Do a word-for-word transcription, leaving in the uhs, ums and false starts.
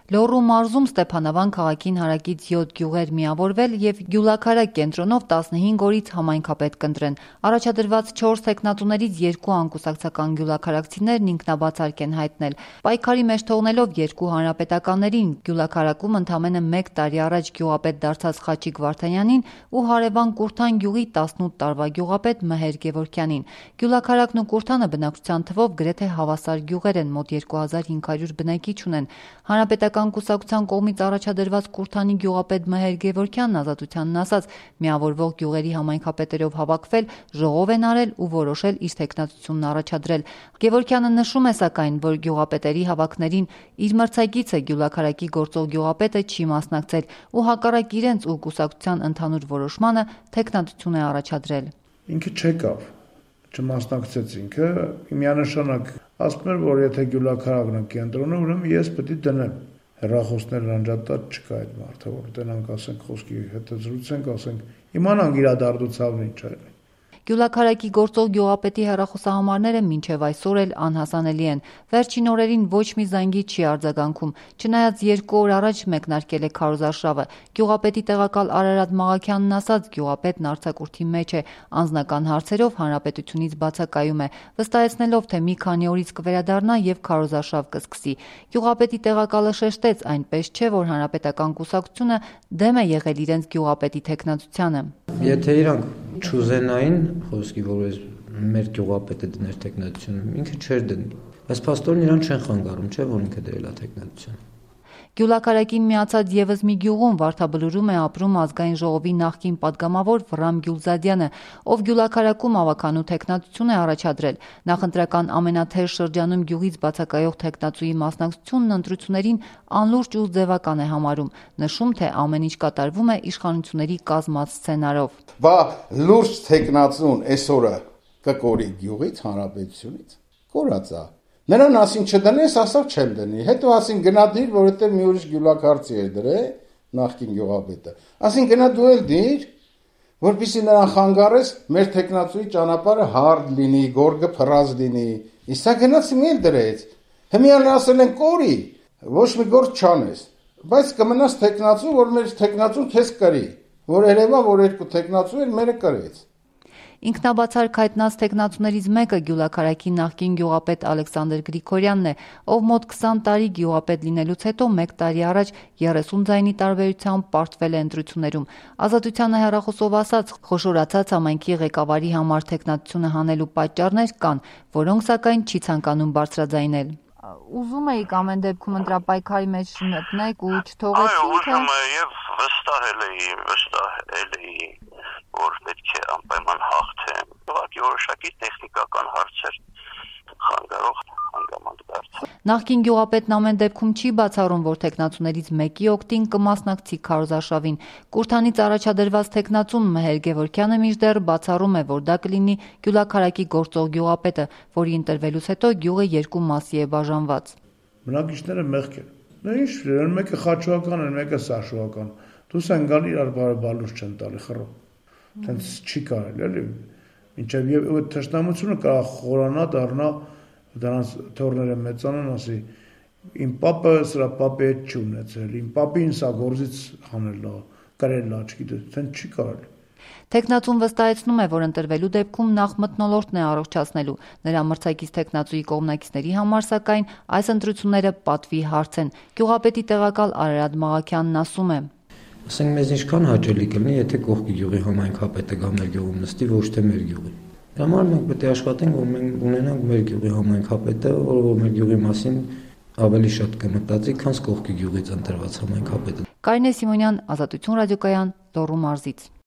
Լոռու մարզում Ստեփանավան քաղաքին հարակից յոթ գյուղեր միավորվել եւ Գյուլաքարակ կենտրոնով տասնհինգ օրից համայնքապետ կընտրեն։ Առաջադրված չորս թեկնածուներից երկու անկուսակցական գյուլաքարակցիներն ինքնաբացարկ են հայտնել։ Պայքարի մեջ թողնելով երկու հանրապետականներին Գյուլաքարակում ընդամենը մեկ տարի առաջ գյուղապետ դարձած Խաչիկ Վարդանյանին ու հարևան Կուրթան գյուղի տասնութ տարվա գյուղապետ Մհեր Գևորգյանին։ Գյուլաքարակն ու Կուրթանը բնակչության թվով գրեթե հավասար գյուղեր են, մոտ երկու հազար հինգ հարյուր բնակիչ ունեն։ Հանրապետական կուսակցության կողմից առաջադրված Կուրթանի գյուղապետ Մհեր Գևորգյանն Ազատությանն ասաց, միավորվող գյուղերի համայնքապետերով հավաքվել, ժողով են արել ու որոշել իր թեկնածությունն առաջադրել։ Գևորգյանը նշում է սակայն, որ գյուղապետերի հավաքներին իր մրցակիցը Գյուլաքարակի գործող գյուղապետը չի մասնակցել ու հակառակ իրենց ու կուսակցության ընդհանուր որոշմանը թեկնածություն է առաջադրել։ Ինքը չեկավ, չմասնակցեց ինքը, միանշանակ ասում էր, որ եթե Գյուլաքարակն է կենտրոնը, ուրեմն ես պետք է դնեմ։ Հեռախոսներ անջատած չկա այդ մարդը, որ տնանք ասենք խոսքի հետ զրուցենք, ասենք իմանանք իրադարձությունն ինչ է։ Գյուլաքարակի գործող գյուղապետի հեռախոսահամարները մինչև այսօր էլ անհասանելի են։ Վերջին օրերին ոչ մի զանգի չի արձագանքում, չնայած երկու օր առաջ մեկնարկել է քարոզարշավը։ Գյուղապետի տեղակալ Արարատ Մաղաքյանն ասաց, գյուղապետն արձակուրդի մեջ է, անձնական հարցերով հանրապետությունից բացակայում է, վստահեցնելով, թե մի քանի օրից կվերադառնա եւ քարոզարշավ կսկսի։ Գյուղապետի տեղակալը շեշտեց, այնպես չէ, որ հանրապետական կուսակցությունը դեմ է եղել իրենց գյուղապետի թեկնածությանը։ Եթե իրանք չուզենային խոսքի, որ մեր գյուղապետը դներ թեկնածությունը, ինքը չէր դնի։ Բայց փաստորեն իրան չեն խանգարում, չէ՞ որ ինքը դրել է թեկնածությունը։ Գյուլաքարակին միացած եւս մի գյուղում Վարդաբլուրում է ապրում ազգային ժողովի նախկին падգամավոր Վռամ Գյուլզադյանը, ով Գյուլաքարակում ավականու թեկնածություն է առաջադրել։ Նախընտրական ամենաթեժ շրջանում գյուղից բացակայող թեկնածուի մասնակցությունն ընտրություններին անլուրջ ու ձևական է համարում, նշում, թե ամեն ինչ կատարվում է իշխանությունների կազմած սցենարով։ Բա լուրջ թեկնածուն այսօրը կկորի գյուղից, հանրապետությունից, կորած է։ Նրան ասին չդնես, ասավ չեմ դնի։ Հետո ասին գնա դիր, որովհետև մի ուրիշ գյուլաքարցի էր դրել, նախկին գյուղապետը։ Ասին գնա դու էլ դիր, որպեսզի նրան խանգարես, մեր թեկնածուի ճանապարհը հարթ լինի, գորգը փռած լինի։ Իսա գնաց մի էլ դրեց։ Հիմա ասել են կորի, ոչ մի գործ չանես։ Բայց կմնաս թեկնածու, որ մեր թեկնածուն քեզ կրի, որ երևա, որ երկու թեկնածու էր, մերը կրեց։ Ինքնաբացարկ հայտնած թեկնածուներից մեկը Գյուլաքարակի նախկին գյուղապետ Ալեքսանդր Գրիգորյանն է, ով մոտ քսան տարի գյուղապետ լինելուց հետո մեկ տարի առաջ երեսուն ձայնի տարբերությամբ պարտվել է ընտրություններում։ Ազատությանը հեռախոսով ասաց, խոշորացած համայնքի ղեկավարի համար թեկնածությունը հանելու պատճառներ կան, որոնք սակայն չի ցանկանում բարձրաձայնել։ Ուզում էիք ամեն դեպքում ընտրապայքարի մեջ մտնեք ու չթողեցիք, թե… Այո, ուզում էի եւ վստահել էի, վստահել էի, որ պետք է անպայման հաղթեմ։ Ուղղակի որոշակի տեխնիկական հարցեր խանգարող հանգամանք դարձան։ Նախկին գյուղապետն ամեն դեպքում չի բացառում, որ թեկնածուներից մեկի օգտին կմասնակցի քարոզարշավին։ Կուրթանից առաջադրված թեկնածուն Մհեր Գևորգյանը մինչդեռ բացառում է, որ դա կլինի Գյուլաքարակի գործող գյուղապետը, որի ընտրվելուց հետո գյուղը երկու մասի է բաժանված։ Բնակիչները մեղք են։ Նա ինչ, մեկը խաչուական է, մեկը սաշուական։ Դուս են գալ իրար բարեբալուս չեն տալի խռո։ Տենց չի կարելի, էլի։ Մինչև եւ այդ թշնամությունը կարող խորանա, դառնա, դրանց թորները մեծանան, ասի իմ պապը սրա պապի հետ չի ունեցել, իմ պապին սա գործից հանել է, կրել է, չգիտես, տենց չի կարելի։ Թեկնածուն վստահեցնում է, որ ընտրվելու դեպքում նախ մթնոլորտն է առողջացնելու։ Նրա մրցակից թեկնածուի կողմնակիցների համար սակայն այս ընտրությունները պատվի հարց են։ Գյուղապետի տեղակալ Արարատ Մաղաքյանն ասում է. Ասենք մեզ ինչքան հաճելի կլինի, եթե կողքի գյուղի համայնքապետը գա մեր գյուղում նստի, ոչ թե մեր գյուղի։ Դրա համար մենք պետք է աշխատենք, որ մենք ունենանք մեր գյուղի համայնքապետը, որ մեր գյուղի մասին ավելի շատ կմտածի, քան կողքի գյուղից ընտրված համայնքապետը։ Կարինե Սիմոնյան, Ազատություն ռադիոկայան, Լոռու մարզից։